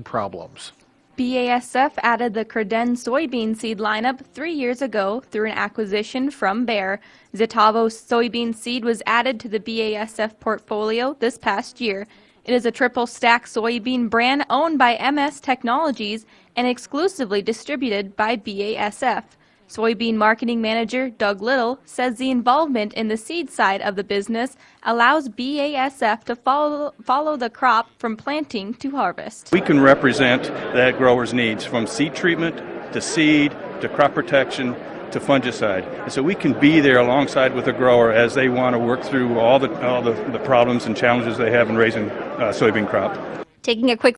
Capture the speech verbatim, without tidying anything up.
main problems. B A S F added the Creden soybean seed lineup three years ago through an acquisition from Bayer. Zetavo soybean seed was added to the B A S F portfolio this past year. It is a triple stack soybean brand owned by M S Technologies and exclusively distributed by B A S F. Soybean marketing manager Doug Little says the involvement in the seed side of the business allows B A S F to follow, follow the crop from planting to harvest. We can represent that grower's needs from seed treatment to seed to crop protection to fungicide. And so we can be there alongside with the grower as they want to work through all the all the, the problems and challenges they have in raising uh, soybean crop. Taking a quick